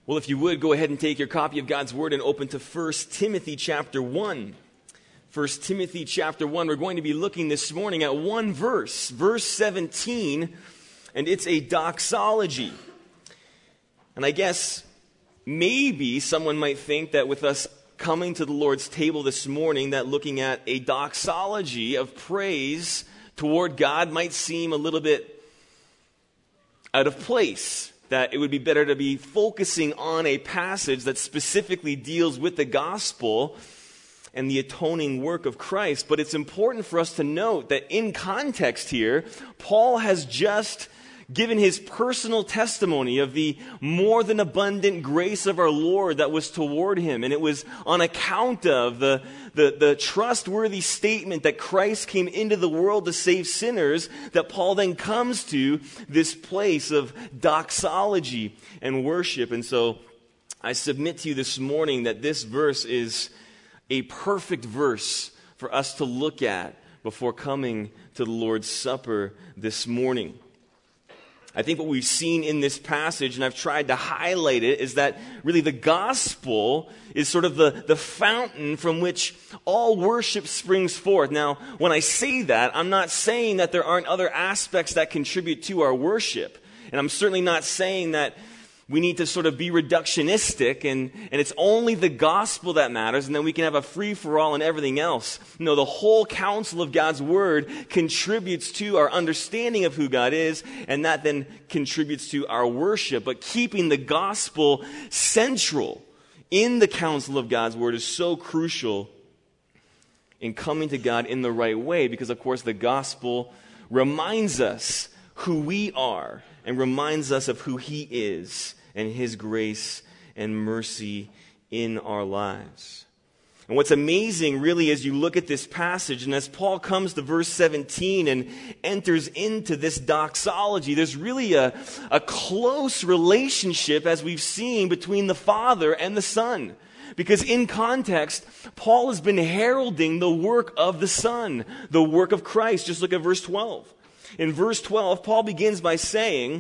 Well, if you would, go ahead and take your copy of God's Word and open to 1 Timothy chapter 1. 1 Timothy chapter 1, we're going to be looking this morning at one verse, verse 17, and it's a doxology. And I guess maybe someone might think that with us coming to the Lord's table this morning, that looking at a doxology of praise toward God might seem a little bit out of place. That it would be better to be focusing on a passage that specifically deals with the gospel and the atoning work of Christ. But it's important for us to note that in context here, Paul has just given his personal testimony of the more than abundant grace of our Lord that was toward him. And it was on account of the trustworthy statement that Christ came into the world to save sinners that Paul then comes to this place of doxology and worship. And so I submit to you this morning that this verse is a perfect verse for us to look at before coming to the Lord's Supper this morning. I think what we've seen in this passage, and I've tried to highlight it, is that really the gospel is sort of the fountain from which all worship springs forth. Now, when I say that, I'm not saying that there aren't other aspects that contribute to our worship. And I'm certainly not saying that we need to sort of be reductionistic and it's only the gospel that matters and then we can have a free-for-all and everything else. No, the whole counsel of God's word contributes to our understanding of who God is, and that then contributes to our worship. But keeping the gospel central in the counsel of God's word is so crucial in coming to God in the right way, because of course the gospel reminds us who we are and reminds us of who He is and His grace and mercy in our lives. And what's amazing really as you look at this passage, and as Paul comes to verse 17 and enters into this doxology, there's really a close relationship, as we've seen, between the Father and the Son. Because in context, Paul has been heralding the work of the Son, the work of Christ. Just look at verse 12. In verse 12, Paul begins by saying,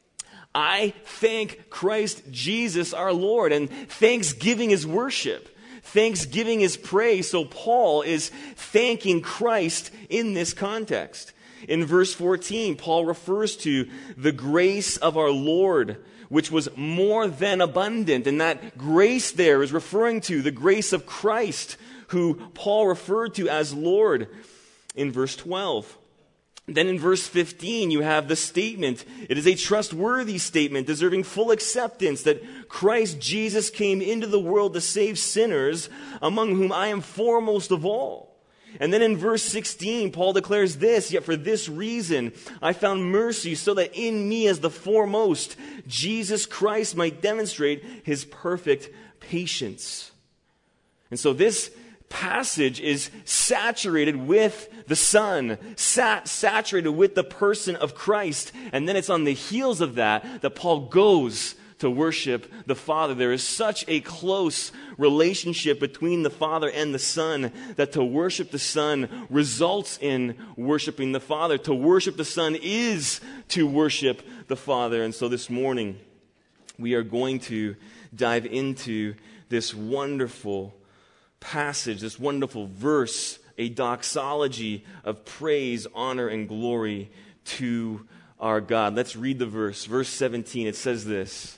I thank Christ Jesus our Lord. And thanksgiving is worship. Thanksgiving is praise. So Paul is thanking Christ in this context. In verse 14, Paul refers to the grace of our Lord, which was more than abundant. And that grace there is referring to the grace of Christ, who Paul referred to as Lord in verse 12. Then in verse 15, you have the statement. It is a trustworthy statement deserving full acceptance that Christ Jesus came into the world to save sinners, among whom I am foremost of all. And then in verse 16, Paul declares this, yet for this reason I found mercy, so that in me as the foremost, Jesus Christ might demonstrate His perfect patience. And so this passage is saturated with the Son, saturated with the person of Christ. And then it's on the heels of that Paul goes to worship the Father. There is such a close relationship between the Father and the Son that to worship the Son results in worshiping the Father. To worship the Son is to worship the Father. And so this morning we are going to dive into this wonderful passage, this wonderful verse, a doxology of praise, honor, and glory to our God. Let's read the verse. Verse 17, it says this.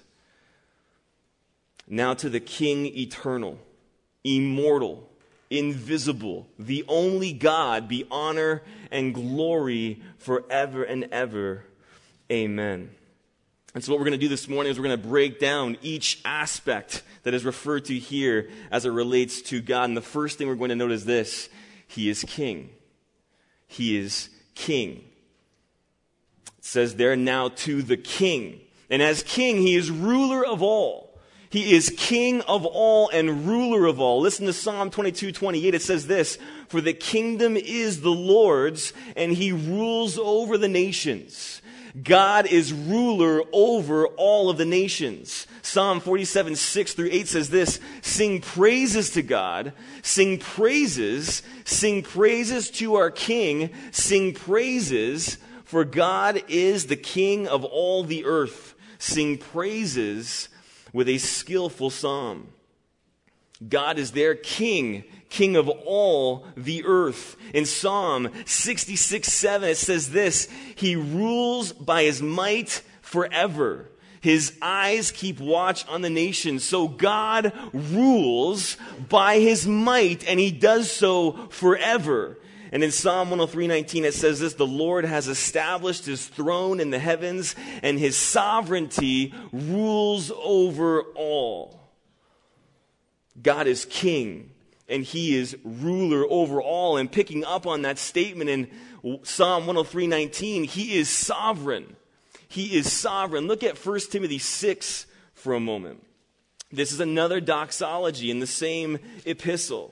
Now to the King eternal, immortal, invisible, the only God, be honor and glory forever and ever. Amen. And so what we're going to do this morning is we're going to break down each aspect that is referred to here as it relates to God. And the first thing we're going to note is this. He is King. He is King. It says there, now to the King. And as King, He is ruler of all. He is King of all and ruler of all. Listen to Psalm 22:28. It says this, for the kingdom is the Lord's, and He rules over the nations. God is ruler over all of the nations. Psalm 47:6-8 says this, sing praises to God, sing praises to our King, sing praises, for God is the King of all the earth. Sing praises with a skillful psalm. God is their king, king of all the earth. In Psalm 66:7, it says this, He rules by His might forever. His eyes keep watch on the nations. So God rules by His might, and He does so forever. And in Psalm 103:19, it says this, the Lord has established His throne in the heavens, and His sovereignty rules over all. God is king, and He is ruler over all. And picking up on that statement in Psalm 103:19, He is sovereign. He is sovereign. Look at 1 Timothy 6 for a moment. This is another doxology in the same epistle.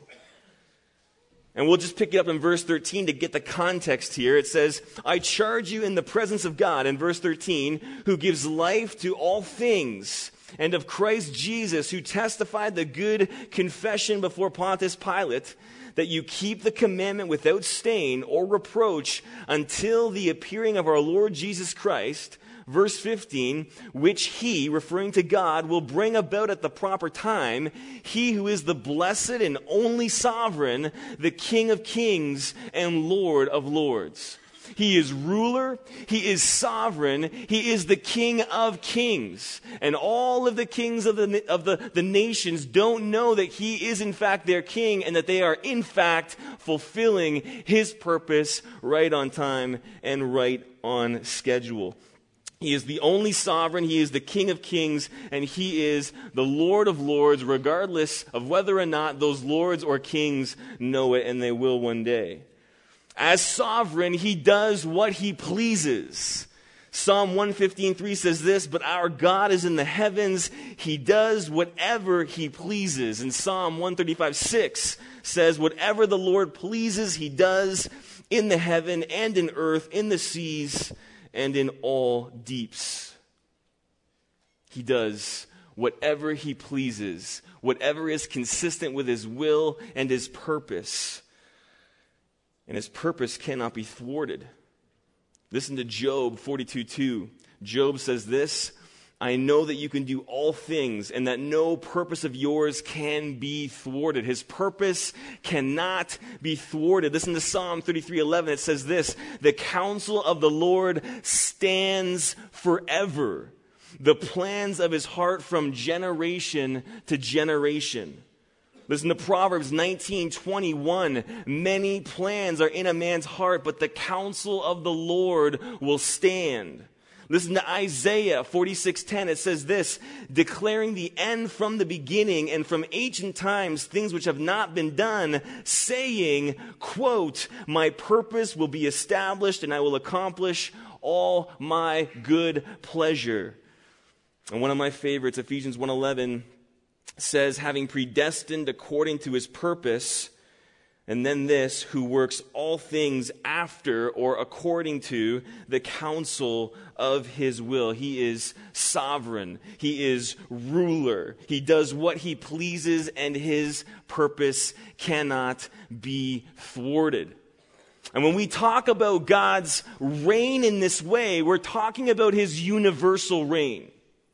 And we'll just pick it up in verse 13 to get the context here. It says, I charge you in the presence of God, in verse 13, who gives life to all things, and of Christ Jesus, who testified the good confession before Pontius Pilate, that you keep the commandment without stain or reproach until the appearing of our Lord Jesus Christ. Verse 15, which He, referring to God, will bring about at the proper time, He who is the blessed and only sovereign, the King of kings and Lord of lords. He is ruler, He is sovereign, He is the King of kings. And all of the kings of the nations don't know that He is in fact their king, and that they are in fact fulfilling His purpose right on time and right on schedule. He is the only sovereign, He is the King of kings, and He is the Lord of lords, regardless of whether or not those lords or kings know it, and they will one day. As sovereign, He does what He pleases. Psalm 115:3 says this, but our God is in the heavens, He does whatever He pleases. And Psalm 135:6 says, whatever the Lord pleases, He does in the heaven and in earth, in the seas, and in all deeps. He does whatever He pleases, whatever is consistent with His will and His purpose. And His purpose cannot be thwarted. Listen to Job 42:2. Job says this, I know that you can do all things, and that no purpose of yours can be thwarted. His purpose cannot be thwarted. Listen to Psalm 33:11. It says this, the counsel of the Lord stands forever, the plans of His heart from generation to generation. Listen to Proverbs 19:21. Many plans are in a man's heart, but the counsel of the Lord will stand. Listen to Isaiah 46:10. It says this, declaring the end from the beginning and from ancient times, things which have not been done, saying, quote, my purpose will be established and I will accomplish all my good pleasure. And one of my favorites, Ephesians 1:11, says, having predestined according to His purpose, and then this, who works all things after or according to the counsel of His will. He is sovereign. He is ruler. He does what He pleases, and His purpose cannot be thwarted. And when we talk about God's reign in this way, we're talking about His universal reign.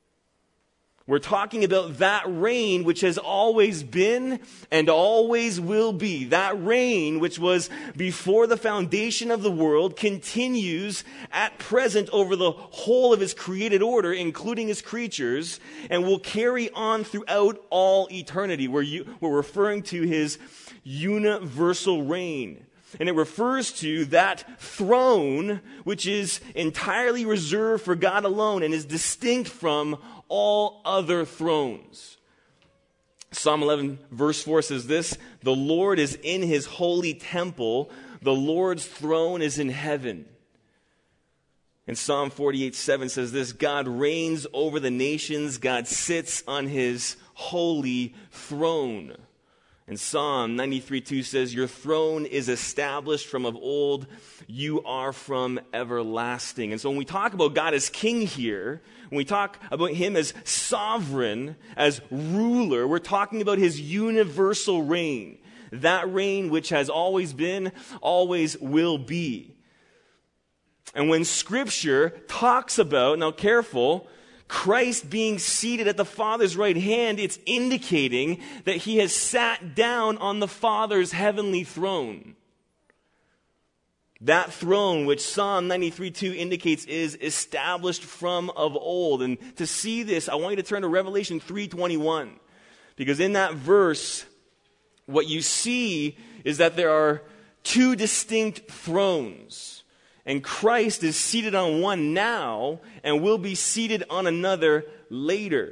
We're talking about that reign which has always been and always will be. That reign which was before the foundation of the world continues at present over the whole of His created order, including His creatures, and will carry on throughout all eternity. We're referring to His universal reign. And it refers to that throne which is entirely reserved for God alone and is distinct from all other thrones. Psalm 11 verse 4 says this, the Lord is in His holy temple, the Lord's throne is in heaven. And Psalm 48:7 says this, God reigns over the nations, God sits on His holy throne. And Psalm 93:2 says, your throne is established from of old, you are from everlasting. And so when we talk about God as king here, when we talk about Him as sovereign, as ruler, we're talking about His universal reign. That reign which has always been, always will be. And when Scripture talks about, now careful, Christ being seated at the Father's right hand, it's indicating that he has sat down on the Father's heavenly throne. That throne, which Psalm 93:2 indicates, is established from of old. And to see this, I want you to turn to Revelation 3:21. Because in that verse, what you see is that there are two distinct thrones. And Christ is seated on one now and will be seated on another later.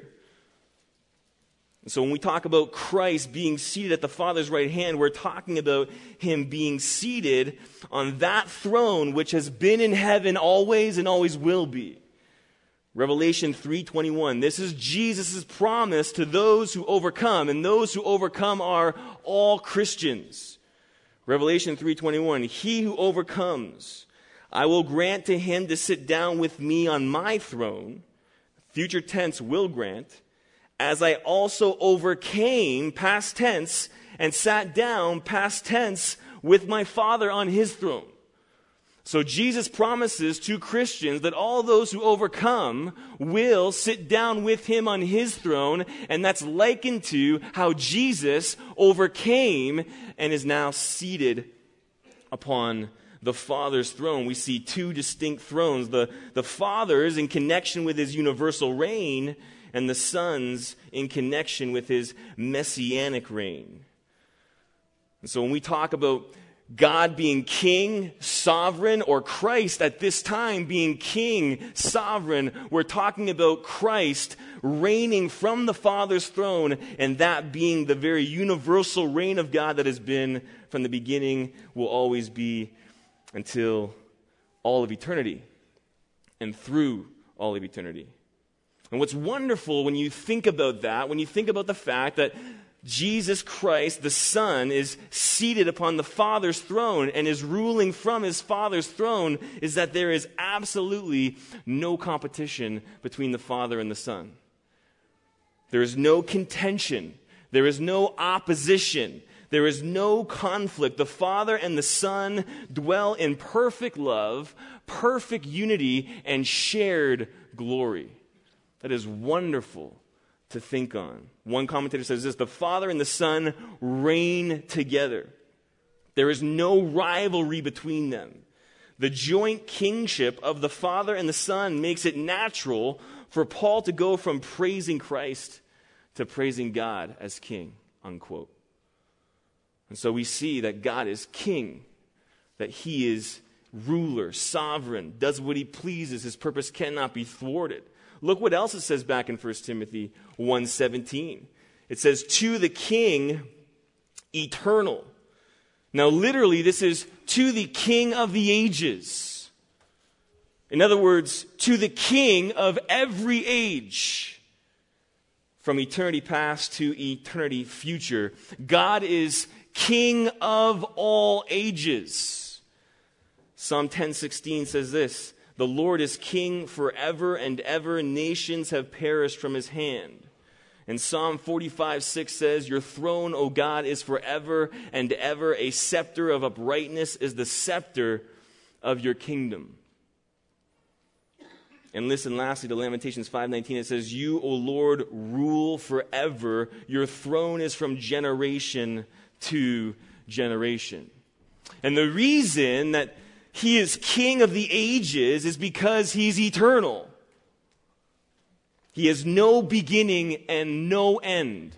So when we talk about Christ being seated at the Father's right hand, we're talking about him being seated on that throne which has been in heaven always and always will be. Revelation 3:21. This is Jesus' promise to those who overcome, and those who overcome are all Christians. Revelation 3:21. He who overcomes, I will grant to him to sit down with me on my throne, future tense will grant, as I also overcame, past tense, and sat down, past tense, with my Father on his throne. So Jesus promises to Christians that all those who overcome will sit down with him on his throne, and that's likened to how Jesus overcame and is now seated upon the Father's throne. We see two distinct thrones. The Father's in connection with his universal reign, and the Son's in connection with his messianic reign. And so when we talk about God being king, sovereign, or Christ at this time being king, sovereign, we're talking about Christ reigning from the Father's throne, and that being the very universal reign of God that has been from the beginning, will always be until all of eternity and through all of eternity. And what's wonderful when you think about that, when you think about the fact that Jesus Christ, the Son, is seated upon the Father's throne and is ruling from his Father's throne, is that there is absolutely no competition between the Father and the Son. There is no contention. There is no opposition. There is no conflict. The Father and the Son dwell in perfect love, perfect unity, and shared glory. That is wonderful to think on. One commentator says this: the Father and the Son reign together. There is no rivalry between them. The joint kingship of the Father and the Son makes it natural for Paul to go from praising Christ to praising God as king, unquote. And so we see that God is king, that he is ruler, sovereign, does what he pleases. His purpose cannot be thwarted. Look what else it says back in 1 Timothy 1:17. It says, to the king, eternal. Now literally this is to the king of the ages. In other words, to the king of every age. From eternity past to eternity future. God is King of all ages. Psalm 10:16 says this: the Lord is king forever and ever. Nations have perished from his hand. And Psalm 45:6 says, your throne, O God, is forever and ever. A scepter of uprightness is the scepter of your kingdom. And listen lastly to Lamentations 5:19. It says, you, O Lord, rule forever. Your throne is from generation to generation. And the reason that he is king of the ages is because he's eternal. He has no beginning and no end.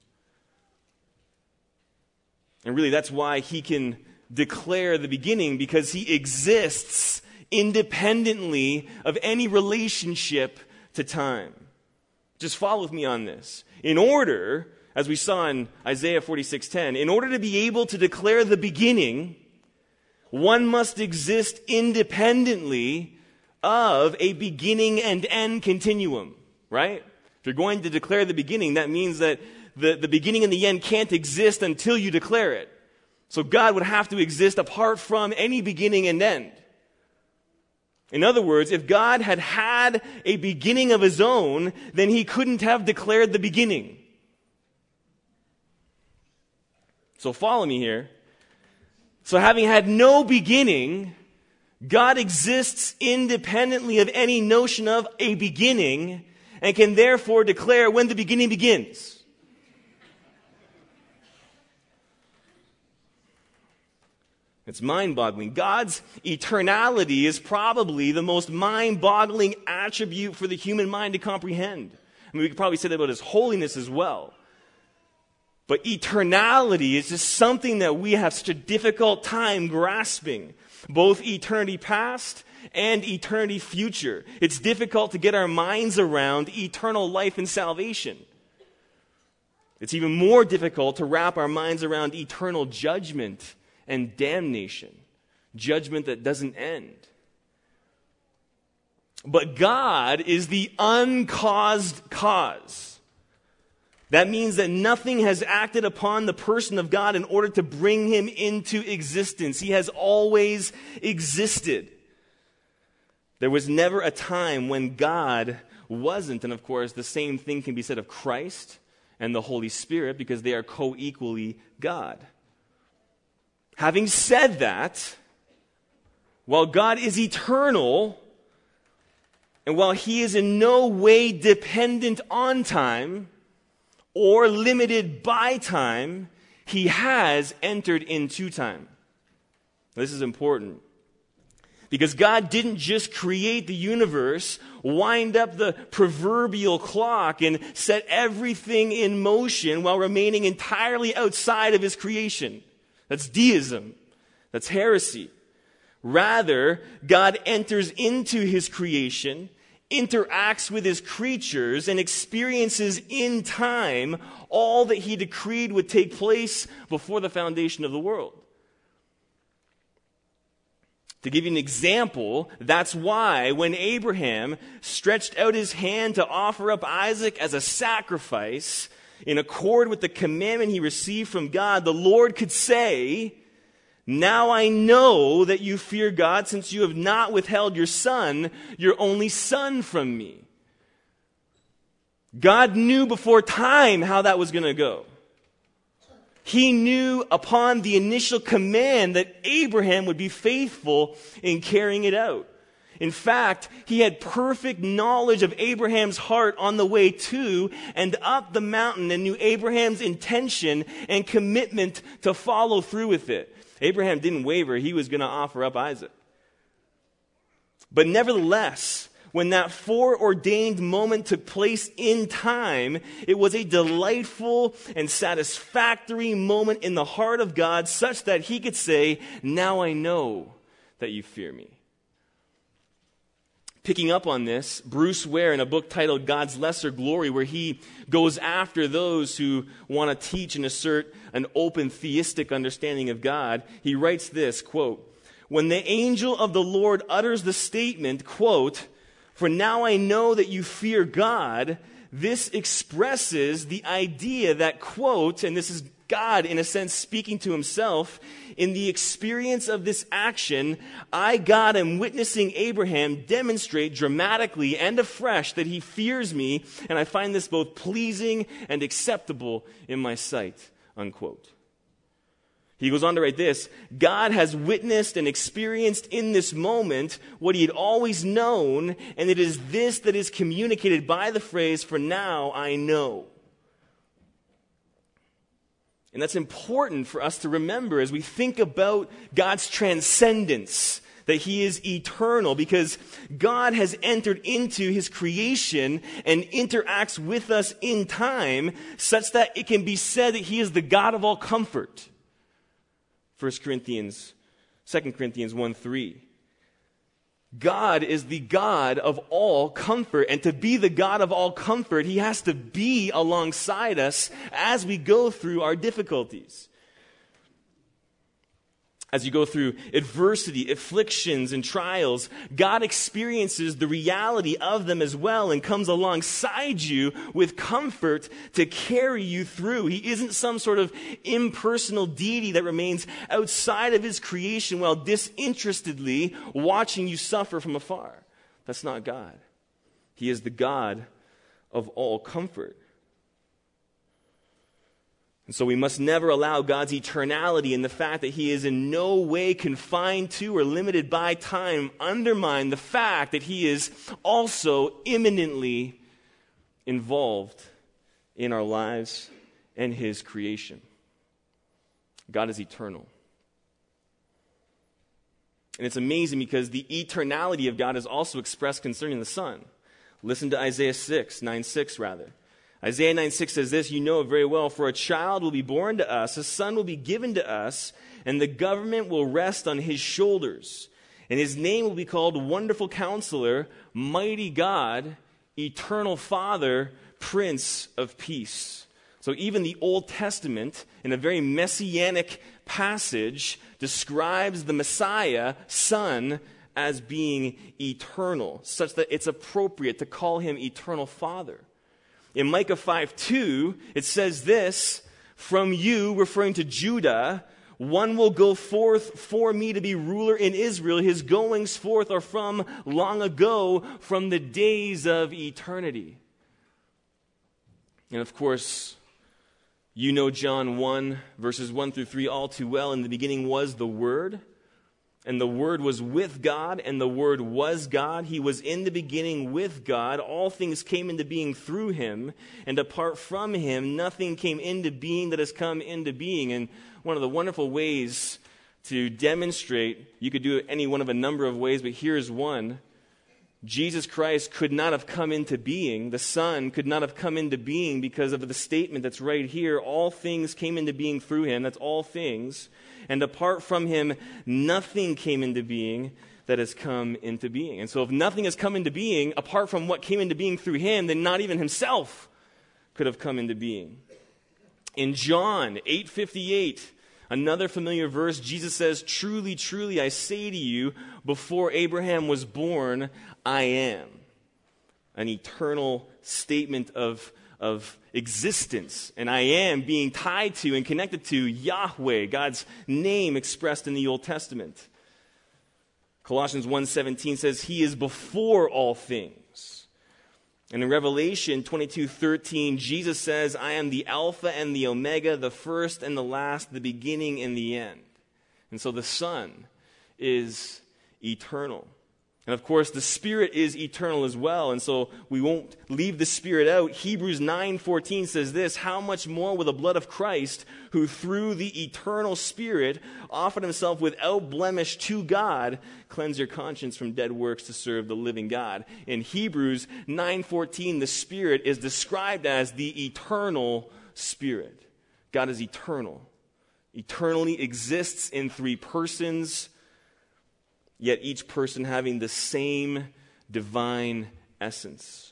And really that's why he can declare the beginning, because he exists independently of any relationship to time. Just follow with me on this. In order, as we saw in Isaiah 46:10, in order to be able to declare the beginning, one must exist independently of a beginning and end continuum, right? If you're going to declare the beginning, that means that the beginning and the end can't exist until you declare it. So God would have to exist apart from any beginning and end. In other words, if God had had a beginning of his own, then he couldn't have declared the beginning. So follow me here. So having had no beginning, God exists independently of any notion of a beginning, and can therefore declare when the beginning begins. It's mind-boggling. God's eternality is probably the most mind-boggling attribute for the human mind to comprehend. I mean, we could probably say that about his holiness as well. But eternality is just something that we have such a difficult time grasping, both eternity past and eternity future. It's difficult to get our minds around eternal life and salvation. It's even more difficult to wrap our minds around eternal judgment and damnation, judgment that doesn't end. But God is the uncaused cause. That means that nothing has acted upon the person of God in order to bring him into existence. He has always existed. There was never a time when God wasn't. And of course, the same thing can be said of Christ and the Holy Spirit, because they are co-equally God. Having said that, while God is eternal, and while he is in no way dependent on time or limited by time, he has entered into time. This is important, because God didn't just create the universe, wind up the proverbial clock, and set everything in motion while remaining entirely outside of his creation. That's deism. That's heresy. Rather, God enters into his creation, interacts with his creatures, and experiences in time all that he decreed would take place before the foundation of the world. To give you an example, that's why when Abraham stretched out his hand to offer up Isaac as a sacrifice, in accord with the commandment he received from God, the Lord could say, "Now I know that you fear God, since you have not withheld your son, your only son, from me." God knew before time how that was going to go. He knew upon the initial command that Abraham would be faithful in carrying it out. In fact, he had perfect knowledge of Abraham's heart on the way to and up the mountain, and knew Abraham's intention and commitment to follow through with it. Abraham didn't waver. He was going to offer up Isaac. But nevertheless, when that foreordained moment took place in time, it was a delightful and satisfactory moment in the heart of God, such that he could say, "Now I know that you fear me." Picking up on this, Bruce Ware, in a book titled God's Lesser Glory, where he goes after those who want to teach and assert an open theistic understanding of God, he writes this, quote, "When the angel of the Lord utters the statement, quote, 'For now I know that you fear God,' this expresses the idea that, quote," and this is God, in a sense, speaking to himself, "in the experience of this action, I, God, am witnessing Abraham demonstrate dramatically and afresh that he fears me, and I find this both pleasing and acceptable in my sight," unquote. He goes on to write this, "God has witnessed and experienced in this moment what he had always known, and it is this that is communicated by the phrase, 'For now I know.'" And that's important for us to remember as we think about God's transcendence, that he is eternal, because God has entered into his creation and interacts with us in time, such that it can be said that he is the God of all comfort. 2 Corinthians 1:3. God is the God of all comfort, and to be the God of all comfort, he has to be alongside us as we go through our difficulties. As you go through adversity, afflictions, and trials, God experiences the reality of them as well and comes alongside you with comfort to carry you through. He isn't some sort of impersonal deity that remains outside of his creation while disinterestedly watching you suffer from afar. That's not God. He is the God of all comfort. And so we must never allow God's eternality and the fact that he is in no way confined to or limited by time undermine the fact that he is also imminently involved in our lives and his creation. God is eternal. And it's amazing because the eternality of God is also expressed concerning the Son. Listen to Isaiah 9:6 rather. Isaiah 9:6 says this, you know it very well, for a child will be born to us, a son will be given to us, and the government will rest on his shoulders. And his name will be called Wonderful Counselor, Mighty God, Eternal Father, Prince of Peace. So even the Old Testament, in a very messianic passage, describes the Messiah, Son, as being eternal, such that it's appropriate to call him Eternal Father. In Micah 5:2, it says this, from you, referring to Judah, one will go forth for me to be ruler in Israel. His goings forth are from long ago, from the days of eternity. And of course, you know John 1, verses 1 through 3 all too well. In the beginning was the Word, and the Word was with God, and the Word was God. He was in the beginning with God. All things came into being through him, and apart from him, nothing came into being that has come into being. And one of the wonderful ways to demonstrate, you could do it any one of a number of ways, but here's one. Jesus Christ could not have come into being. The Son could not have come into being because of the statement that's right here. All things came into being through him. That's all things. And apart from him, nothing came into being that has come into being. And so if nothing has come into being apart from what came into being through him, then not even himself could have come into being. In John 8:58, another familiar verse, Jesus says, truly, truly, I say to you, before Abraham was born, I am. An eternal statement of existence. And I am being tied to and connected to Yahweh, God's name expressed in the Old Testament. Colossians 1:17 says, he is before all things. And in Revelation 22:13, Jesus says, I am the Alpha and the Omega, the first and the last, the beginning and the end. And so the Son is eternal. And of course, the Spirit is eternal as well, and so we won't leave the Spirit out. Hebrews 9:14 says this, how much more will the blood of Christ, who through the eternal Spirit offered himself without blemish to God, cleanse your conscience from dead works to serve the living God. In Hebrews 9:14, the Spirit is described as the eternal Spirit. God is eternal. Eternally exists in three persons, yet each person having the same divine essence.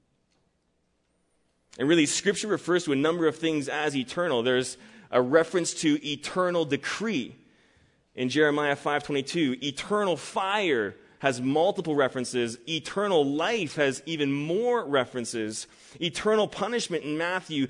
And really, Scripture refers to a number of things as eternal. There's a reference to eternal decree in Jeremiah 5:22. Eternal fire has multiple references. Eternal life has even more references. Eternal punishment in Matthew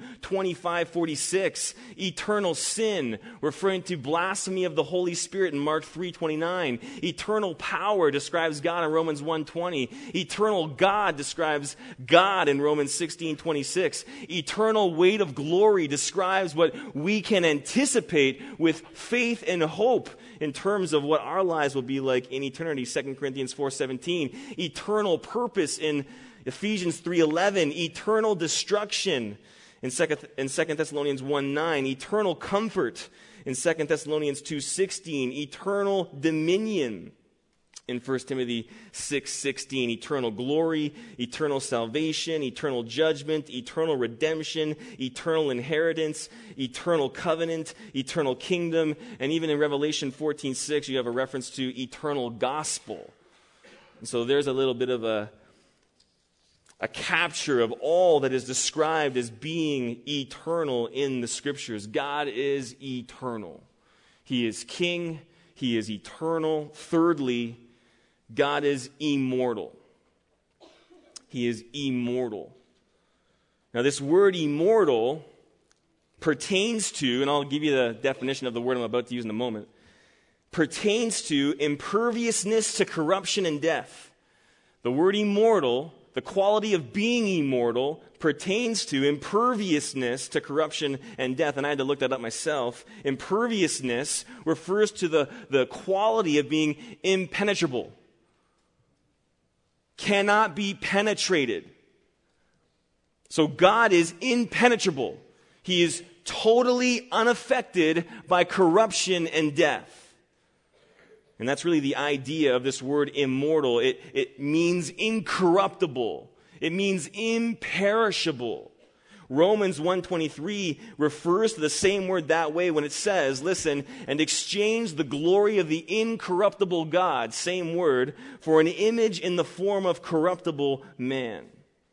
25:46. Eternal sin, referring to blasphemy of the Holy Spirit in Mark 3:29. Eternal power describes God in Romans 1:20. Eternal God describes God in Romans 16:26. Eternal weight of glory describes what we can anticipate with faith and hope in terms of what our lives will be like in eternity, 2 Corinthians 4:17. Eternal purpose in Ephesians 3:11. Eternal destruction in 2 Thessalonians 1:9. Eternal comfort in 2 Thessalonians 2:16. Eternal dominion in 1 Timothy 6:16. Eternal glory, eternal salvation, eternal judgment, eternal redemption, eternal inheritance, eternal covenant, eternal kingdom, and even in Revelation 14:6 you have a reference to eternal gospel. And so there's a little bit of a capture of all that is described as being eternal in the Scriptures. God is eternal. He is king. He is eternal. Thirdly, God is immortal. He is immortal. Now, this word immortal pertains to, and I'll give you the definition of the word I'm about to use in a moment, pertains to imperviousness to corruption and death. The word immortal, the quality of being immortal, pertains to imperviousness to corruption and death. And I had to look that up myself. Imperviousness refers to the quality of being impenetrable. Cannot be penetrated. So God is impenetrable. He is totally unaffected by corruption and death. And that's really the idea of this word immortal. It means incorruptible. It means imperishable. Romans 1:23 refers to the same word that way when it says, listen, and exchange the glory of the incorruptible God, same word, for an image in the form of corruptible man.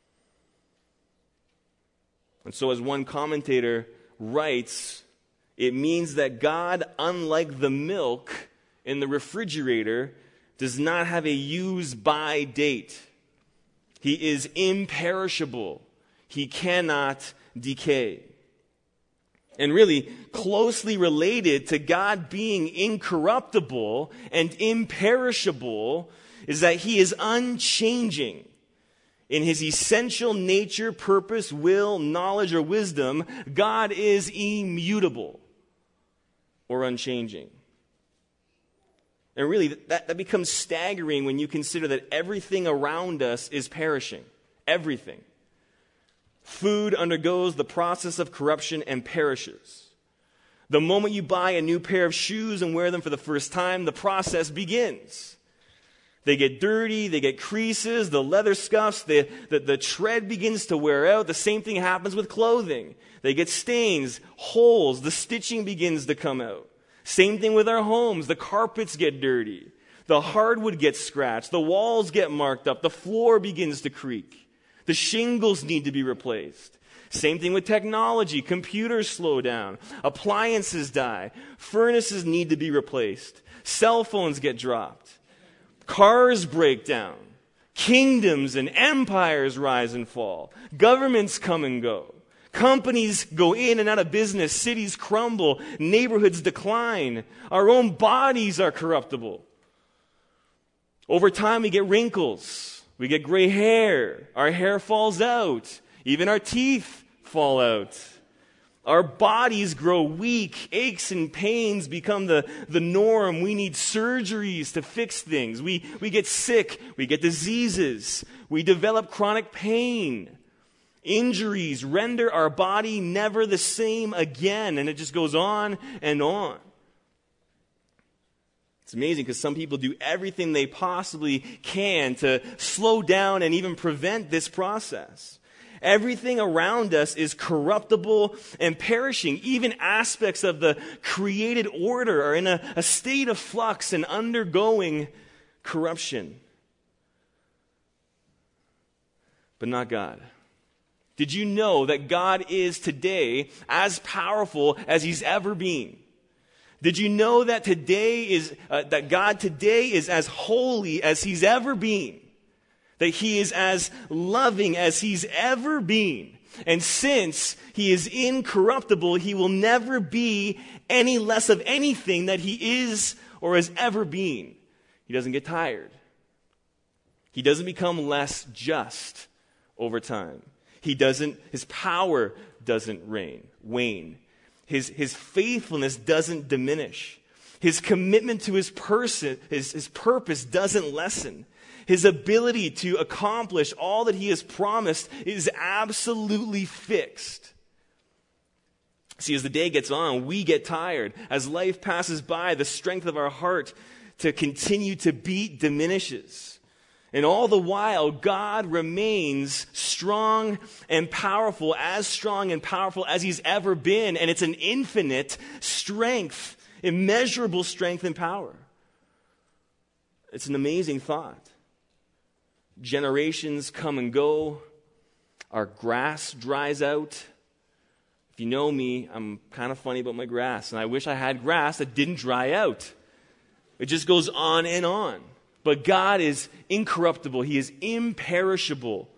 And so as one commentator writes, it means that God, unlike the milk in the refrigerator, does not have a use-by date. He is imperishable. He cannot decay. And really, closely related to God being incorruptible and imperishable is that he is unchanging. In his essential nature, purpose, will, knowledge, or wisdom, God is immutable or unchanging. And really, that becomes staggering when you consider that everything around us is perishing. Everything. Food undergoes the process of corruption and perishes. The moment you buy a new pair of shoes and wear them for the first time, the process begins. They get dirty, they get creases, the leather scuffs, the tread begins to wear out. The same thing happens with clothing. They get stains, holes, the stitching begins to come out. Same thing with our homes. The carpets get dirty. The hardwood gets scratched. The walls get marked up. The floor begins to creak. The shingles need to be replaced. Same thing with technology. Computers slow down. Appliances die. Furnaces need to be replaced. Cell phones get dropped. Cars break down. Kingdoms and empires rise and fall. Governments come and go. Companies go in and out of business. Cities crumble. Neighborhoods decline. Our own bodies are corruptible. Over time, we get wrinkles. We get gray hair. Our hair falls out. Even our teeth fall out. Our bodies grow weak. Aches and pains become the norm. We need surgeries to fix things. We get sick. We get diseases. We develop chronic pain. Injuries render our body never the same again. And it just goes on and on. It's amazing because some people do everything they possibly can to slow down and even prevent this process. Everything around us is corruptible and perishing. Even aspects of the created order are in a state of flux and undergoing corruption. But not God. Did you know that God is today as powerful as he's ever been? Did you know that that God today is as holy as he's ever been? That he is as loving as he's ever been. And since he is incorruptible, he will never be any less of anything that he is or has ever been. He doesn't get tired. He doesn't become less just over time. His power doesn't wane. His faithfulness doesn't diminish. His commitment to his purpose doesn't lessen. His ability to accomplish all that he has promised is absolutely fixed. See, as the day gets on, we get tired. As life passes by, the strength of our heart to continue to beat diminishes. And all the while, God remains strong and powerful as he's ever been. And it's an infinite strength, immeasurable strength and power. It's an amazing thought. Generations come and go. Our grass dries out. If you know me, I'm kind of funny about my grass. And I wish I had grass that didn't dry out. It just goes on and on. But God is incorruptible. He is imperishable.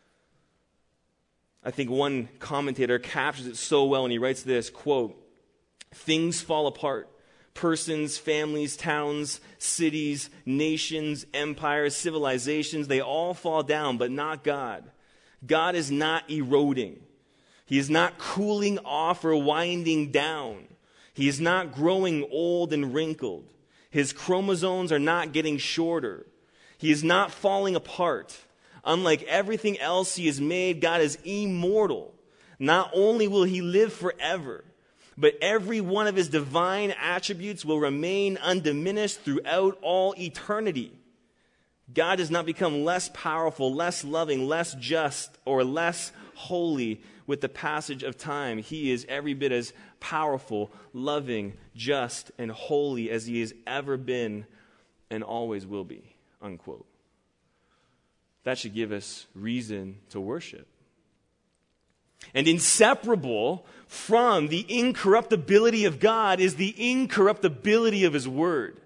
I think one commentator captures it so well when he writes this, quote, "Things fall apart. Persons, families, towns, cities, nations, empires, civilizations, they all fall down, but not God. God is not eroding. He is not cooling off or winding down. He is not growing old and wrinkled. His chromosomes are not getting shorter. He is not falling apart. Unlike everything else he has made, God is immortal. Not only will he live forever, but every one of his divine attributes will remain undiminished throughout all eternity. God does not become less powerful, less loving, less just, or less holy with the passage of time. He is every bit as powerful, loving, just, and holy as he has ever been and always will be. Unquote. That should give us reason to worship. And inseparable from the incorruptibility of God is the incorruptibility of his word.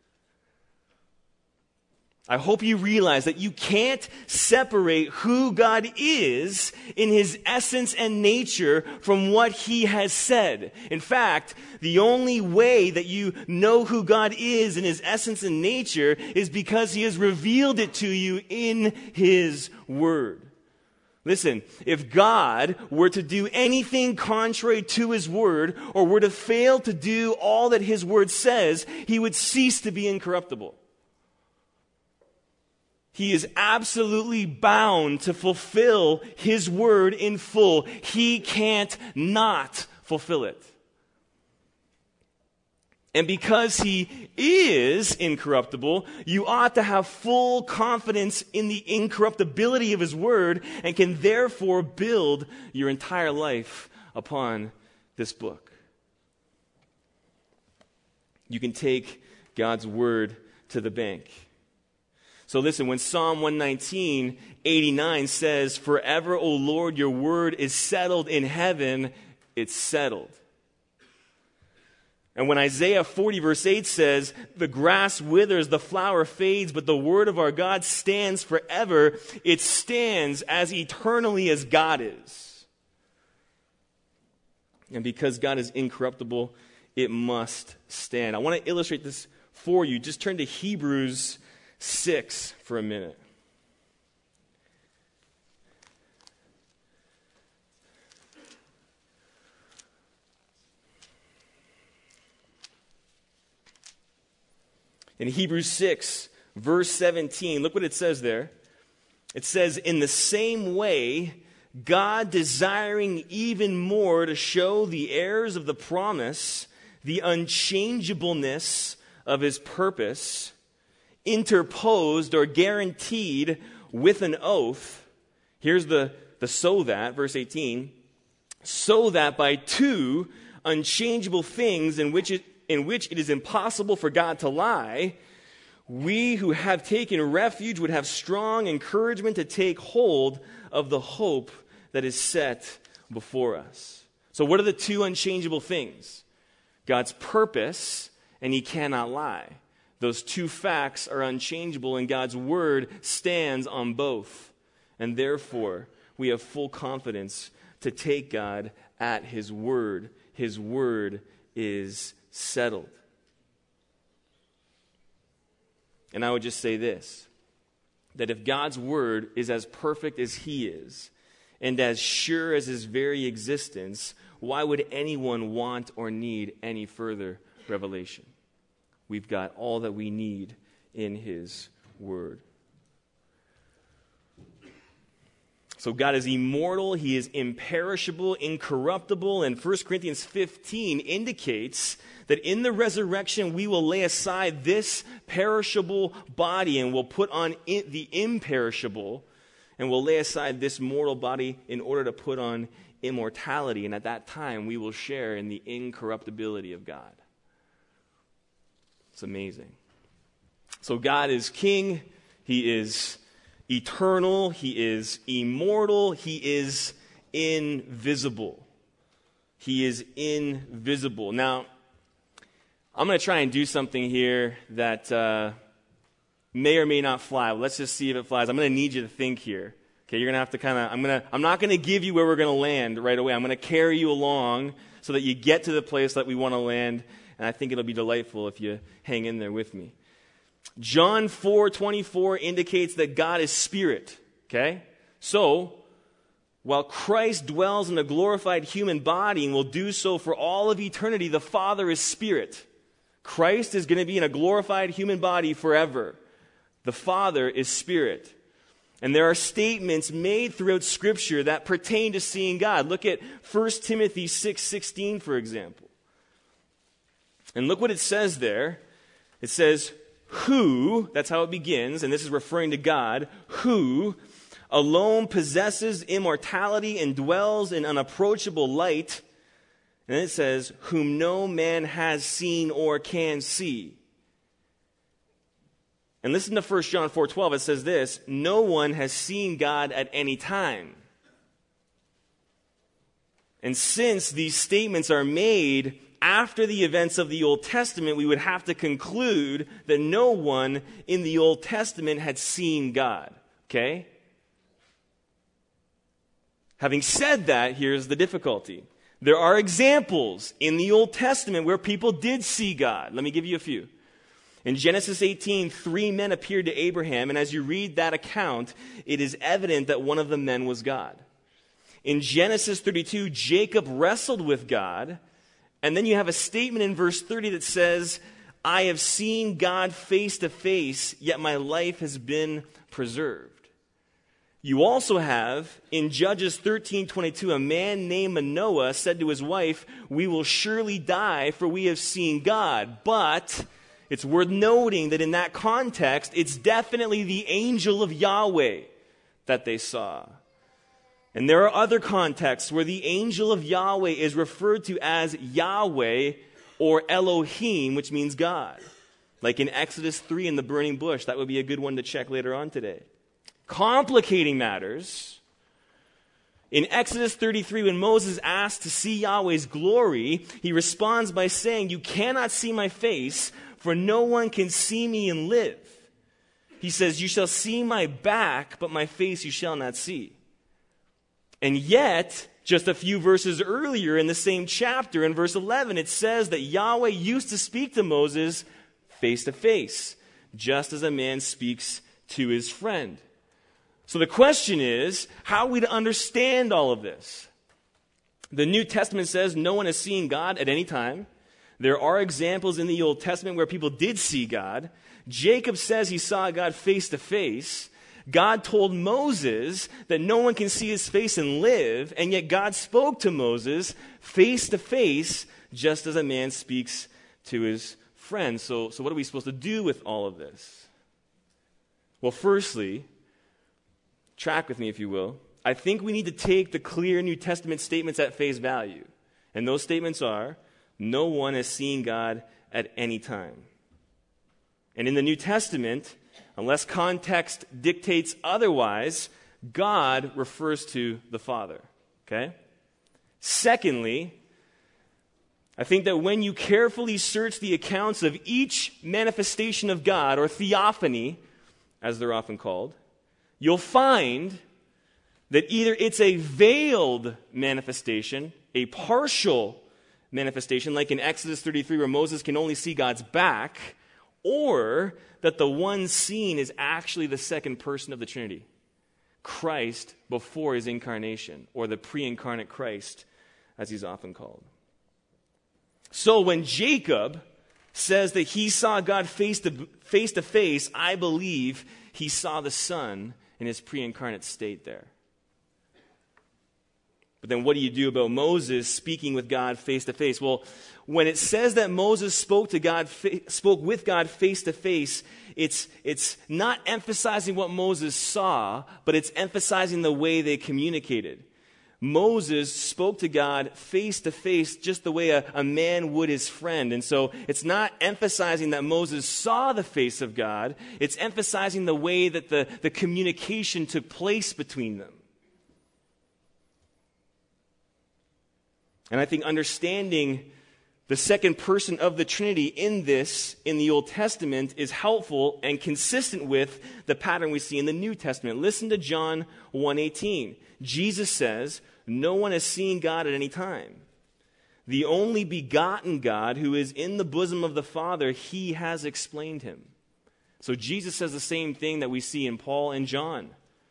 I hope you realize that you can't separate who God is in his essence and nature from what he has said. In fact, the only way that you know who God is in his essence and nature is because he has revealed it to you in his word. Listen, if God were to do anything contrary to his word, or were to fail to do all that his word says, he would cease to be incorruptible. He is absolutely bound to fulfill his word in full. He can't not fulfill it. And because he is incorruptible, you ought to have full confidence in the incorruptibility of his word and can therefore build your entire life upon this book. You can take God's word to the bank. So listen, when Psalm 119:89 says, "Forever, O Lord, your word is settled in heaven," it's settled. And when Isaiah 40 verse 8 says, "The grass withers, the flower fades, but the word of our God stands forever," it stands as eternally as God is. And because God is incorruptible, it must stand. I want to illustrate this for you. Just turn to Hebrews 6 for a minute. In Hebrews 6, verse 17, look what it says there. It says, "In the same way, God, desiring even more to show the heirs of the promise the unchangeableness of his purpose, interposed or guaranteed with an oath." Here's the so that, verse 18. "So that by two unchangeable things in which it is impossible for God to lie, we who have taken refuge would have strong encouragement to take hold of the hope that is set before us." So what are the two unchangeable things? God's purpose, and he cannot lie. Those two facts are unchangeable, and God's word stands on both. And therefore, we have full confidence to take God at his word. His word is settled. And I would just say this, that if God's word is as perfect as he is, and as sure as his very existence, why would anyone want or need any further revelation? We've got all that we need in his word. So God is immortal, he is imperishable, incorruptible, and 1 Corinthians 15 indicates that in the resurrection we will lay aside this perishable body and will put on the imperishable, and we'll lay aside this mortal body in order to put on immortality, and at that time we will share in the incorruptibility of God. It's amazing. So God is king, he is eternal, he is immortal, he is invisible. He is invisible. Now, I'm going to try and do something here that may or may not fly. Let's just see if it flies. I'm going to need you to think here. Okay, you're going to have to kind of, I'm not going to give you where we're going to land right away. I'm going to carry you along so that you get to the place that we want to land, and I think it'll be delightful if you hang in there with me. John 4:24 indicates that God is spirit, okay? So, while Christ dwells in a glorified human body and will do so for all of eternity, the Father is spirit. Christ is going to be in a glorified human body forever. The Father is spirit. And there are statements made throughout Scripture that pertain to seeing God. Look at 1 Timothy 6:16, for example. And look what it says there. It says, who, that's how it begins, and this is referring to God, who alone possesses immortality and dwells in unapproachable light. And it says, whom no man has seen or can see. And listen to 1 John 4:12. It says this, no one has seen God at any time. And since these statements are made after the events of the Old Testament, we would have to conclude that no one in the Old Testament had seen God. Okay? Having said that, here's the difficulty. There are examples in the Old Testament where people did see God. Let me give you a few. In Genesis 18, 3 men appeared to Abraham, and as you read that account, it is evident that one of the men was God. In Genesis 32, Jacob wrestled with God, and then you have a statement in verse 30 that says, I have seen God face to face, yet my life has been preserved. You also have, in Judges 13:22, a man named Manoah said to his wife, we will surely die, for we have seen God. But it's worth noting that in that context, it's definitely the angel of Yahweh that they saw. And there are other contexts where the angel of Yahweh is referred to as Yahweh or Elohim, which means God. Like in Exodus 3 in the burning bush. That would be a good one to check later on today. Complicating matters, in Exodus 33, when Moses asked to see Yahweh's glory, he responds by saying, you cannot see my face, for no one can see me and live. He says, you shall see my back, but my face you shall not see. And yet, just a few verses earlier in the same chapter, in verse 11, it says that Yahweh used to speak to Moses face to face, just as a man speaks to his friend. So the question is, how are we to understand all of this? The New Testament says no one has seen God at any time. There are examples in the Old Testament where people did see God. Jacob says he saw God face to face. God told Moses that no one can see his face and live, and yet God spoke to Moses face to face, just as a man speaks to his friend. So what are we supposed to do with all of this? Well, firstly, track with me, if you will. I think we need to take the clear New Testament statements at face value. And those statements are, no one has seen God at any time. And in the New Testament, unless context dictates otherwise, God refers to the Father. Okay? Secondly, I think that when you carefully search the accounts of each manifestation of God, or theophany, as they're often called, you'll find that either it's a veiled manifestation, a partial manifestation, like in Exodus 33 where Moses can only see God's back, or that the one seen is actually the second person of the Trinity, Christ before his incarnation, or the pre-incarnate Christ, as he's often called. So when Jacob says that he saw God face to face, I believe he saw the Son in his pre-incarnate state there. But then what do you do about Moses speaking with God face to face? Well, when it says that Moses spoke with God face to face, it's not emphasizing what Moses saw, but it's emphasizing the way they communicated. Moses spoke to God face to face just the way a man would his friend. And so it's not emphasizing that Moses saw the face of God. It's emphasizing the way that the communication took place between them. And I think understanding the second person of the Trinity in the Old Testament, is helpful and consistent with the pattern we see in the New Testament. Listen to John 1:18. Jesus says, no one has seen God at any time. The only begotten God who is in the bosom of the Father, he has explained him. So Jesus says the same thing that we see in Paul and John.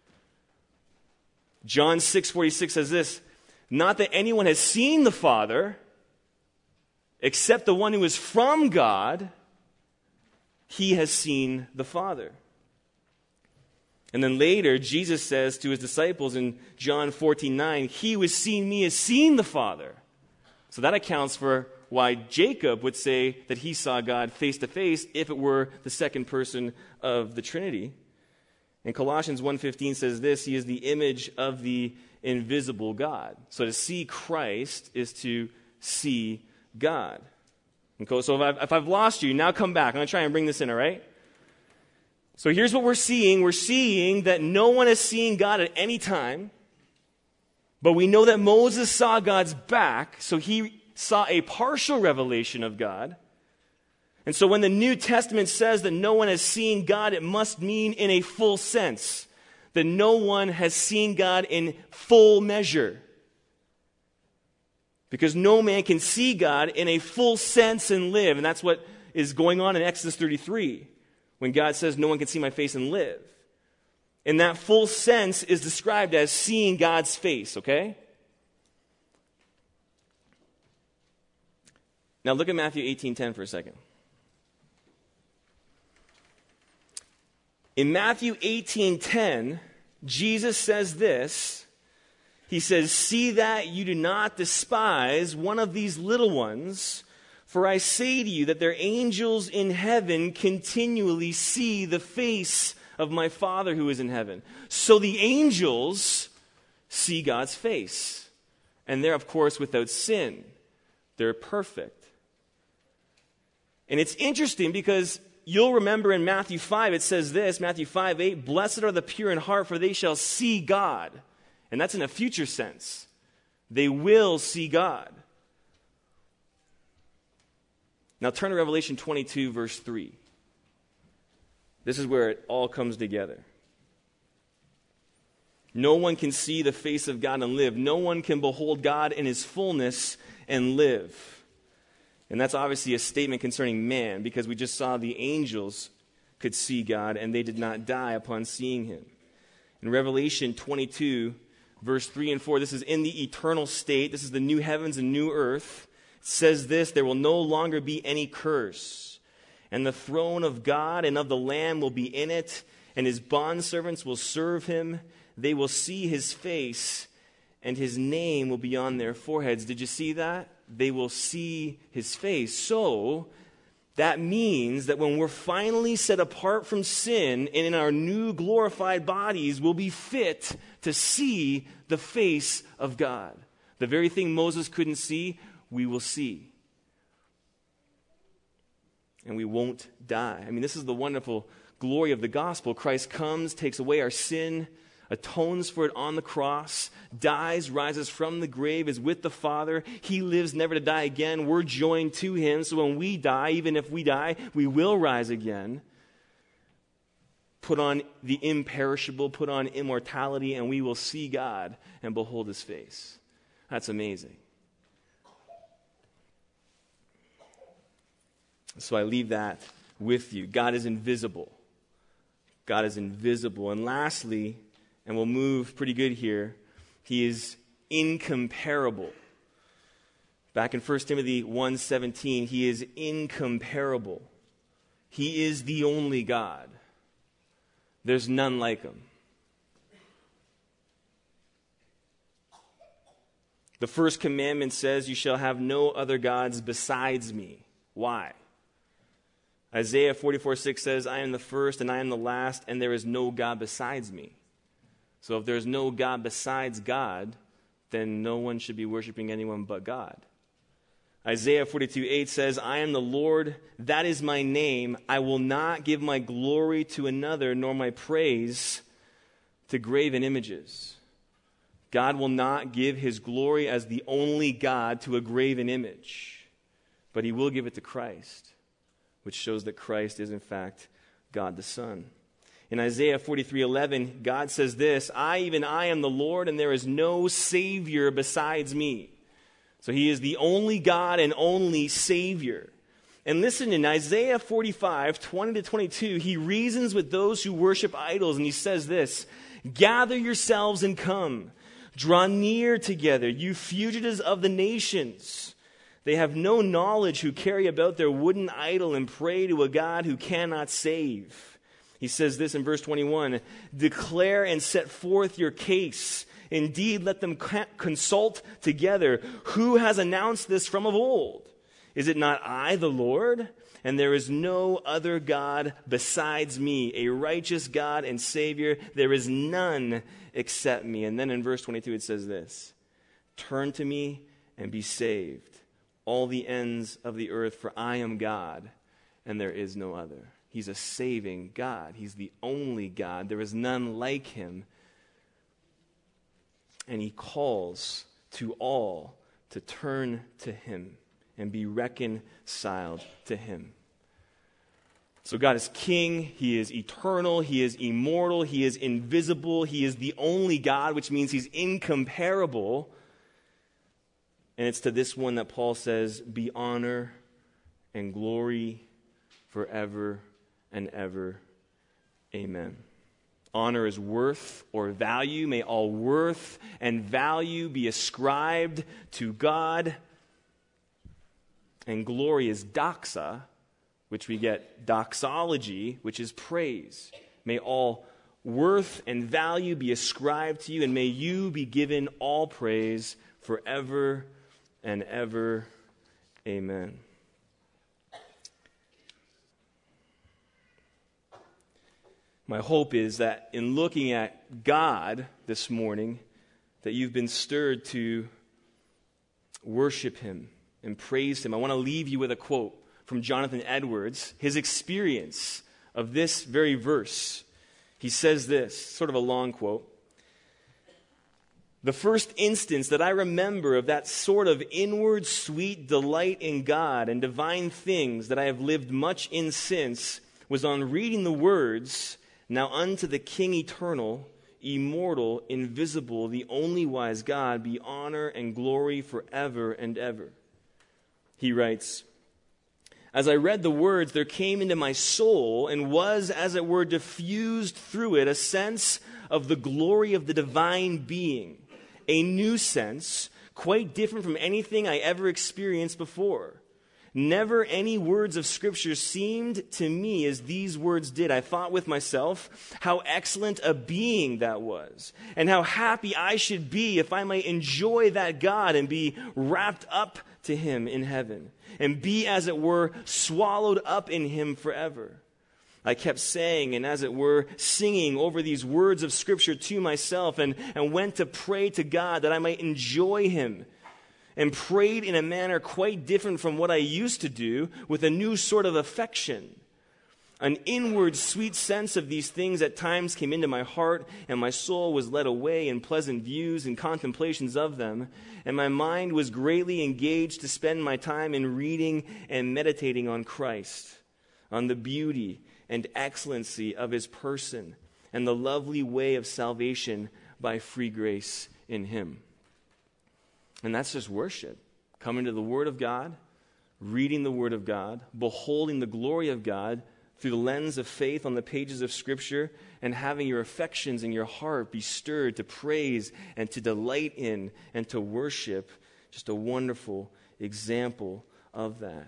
John 6:46 says this, not that anyone has seen the Father, except the one who is from God, he has seen the Father. And then later, Jesus says to his disciples in John 14:9, he who has seen me has seen the Father. So that accounts for why Jacob would say that he saw God face to face if it were the second person of the Trinity. And Colossians 1:15 says this, he is the image of the invisible God. So to see Christ is to see God. Okay, so if I've lost you, now come back. I'm going to try and bring this in, all right? So here's what we're seeing. We're seeing that no one has seen God at any time, but we know that Moses saw God's back, so he saw a partial revelation of God. And so when the New Testament says that no one has seen God, it must mean in a full sense, that no one has seen God in full measure. Because no man can see God in a full sense and live. And that's what is going on in Exodus 33, when God says, no one can see my face and live. And that full sense is described as seeing God's face, okay? Now look at Matthew 18:10 for a second. In Matthew 18:10, Jesus says this. He says, see that you do not despise one of these little ones, for I say to you that their angels in heaven continually see the face of my Father who is in heaven. So the angels see God's face. And they're, of course, without sin. They're perfect. And it's interesting because you'll remember in Matthew 5, it says this, Matthew 5:8, blessed are the pure in heart, for they shall see God. And that's in a future sense. They will see God. Now turn to Revelation 22, verse 3. This is where it all comes together. No one can see the face of God and live. No one can behold God in his fullness and live. And that's obviously a statement concerning man, because we just saw the angels could see God and they did not die upon seeing him. In Revelation 22, verse 3 and 4, this is in the eternal state. This is the new heavens and new earth. It says this, there will no longer be any curse. And the throne of God and of the Lamb will be in it, and his bondservants will serve him. They will see his face, and his name will be on their foreheads. Did you see that? They will see his face. So that means that when we're finally set apart from sin and in our new glorified bodies, we'll be fit to see the face of God. The very thing Moses couldn't see, we will see. And we won't die. I mean, this is the wonderful glory of the gospel. Christ comes, takes away our sin, atones for it on the cross, dies, rises from the grave, is with the Father. He lives never to die again. We're joined to him. So when we die, even if we die, we will rise again. Put on the imperishable, put on immortality, and we will see God and behold his face. That's amazing. So I leave that with you. God is invisible. God is invisible. And lastly, and we'll move pretty good here, he is incomparable. Back in 1 Timothy 1:17, he is incomparable. He is the only God. There's none like him. The first commandment says, you shall have no other gods besides me. Why? Isaiah 44:6 says, I am the first and I am the last, and there is no God besides me. So if there's no God besides God, then no one should be worshiping anyone but God. Isaiah 42:8 says, I am the Lord, that is my name. I will not give my glory to another, nor my praise to graven images. God will not give his glory as the only God to a graven image, but he will give it to Christ, which shows that Christ is in fact God the Son. In Isaiah 43:11, God says this, I am the Lord, and there is no Savior besides me. So he is the only God and only Savior. And listen, in Isaiah 45:20-22, he reasons with those who worship idols, and he says this, gather yourselves and come, draw near together, you fugitives of the nations. They have no knowledge who carry about their wooden idol and pray to a God who cannot save. He says this in verse 21, declare and set forth your case. Indeed, let them consult together. Who has announced this from of old? Is it not I, the Lord? And there is no other God besides me, a righteous God and Savior. There is none except me. And then in verse 22 it says this, turn to me and be saved, all the ends of the earth, for I am God, and there is no other. He's a saving God. He's the only God. There is none like him. And he calls to all to turn to him and be reconciled to him. So God is king. He is eternal. He is immortal. He is invisible. He is the only God, which means he's incomparable. And it's to this one that Paul says, be honor and glory forever and ever. Amen. Honor is worth or value. May all worth and value be ascribed to God. And glory is doxa, which we get doxology, which is praise. May all worth and value be ascribed to you, and may you be given all praise forever and ever. Amen. My hope is that in looking at God this morning, that you've been stirred to worship him and praise him. I want to leave you with a quote from Jonathan Edwards, his experience of this very verse. He says this, sort of a long quote. The first instance that I remember of that sort of inward sweet delight in God and divine things that I have lived much in since was on reading the words, now unto the King eternal, immortal, invisible, the only wise God, be honor and glory forever and ever. He writes, as I read the words, there came into my soul and was, as it were, diffused through it a sense of the glory of the divine being, a new sense, quite different from anything I ever experienced before. Never any words of Scripture seemed to me as these words did. I thought with myself how excellent a being that was, and how happy I should be if I might enjoy that God and be wrapped up to him in heaven, and be, as it were, swallowed up in him forever. I kept saying and, as it were, singing over these words of Scripture to myself, and went to pray to God that I might enjoy him, and prayed in a manner quite different from what I used to do, with a new sort of affection. An inward sweet sense of these things at times came into my heart, and my soul was led away in pleasant views and contemplations of them, and my mind was greatly engaged to spend my time in reading and meditating on Christ, on the beauty and excellency of his person, and the lovely way of salvation by free grace in him. And that's just worship. Coming to the Word of God, reading the Word of God, beholding the glory of God through the lens of faith on the pages of Scripture, and having your affections and your heart be stirred to praise and to delight in and to worship. Just a wonderful example of that.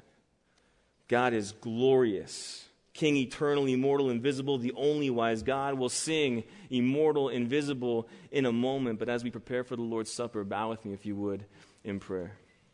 God is glorious. King, eternal, immortal, invisible, the only wise God. We'll sing immortal, invisible in a moment, but as we prepare for the Lord's Supper, bow with me, if you would, in prayer.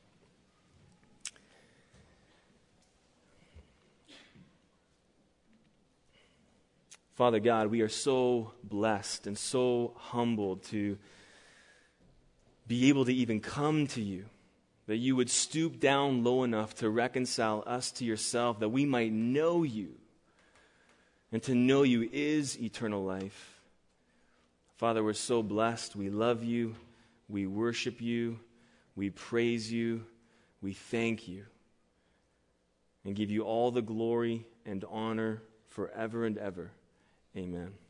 Father God, we are so blessed and so humbled to be able to even come to you, that you would stoop down low enough to reconcile us to yourself, that we might know you. And to know you is eternal life. Father, we're so blessed. We love you. We worship you. We praise you. We thank you. And give you all the glory and honor forever and ever. Amen.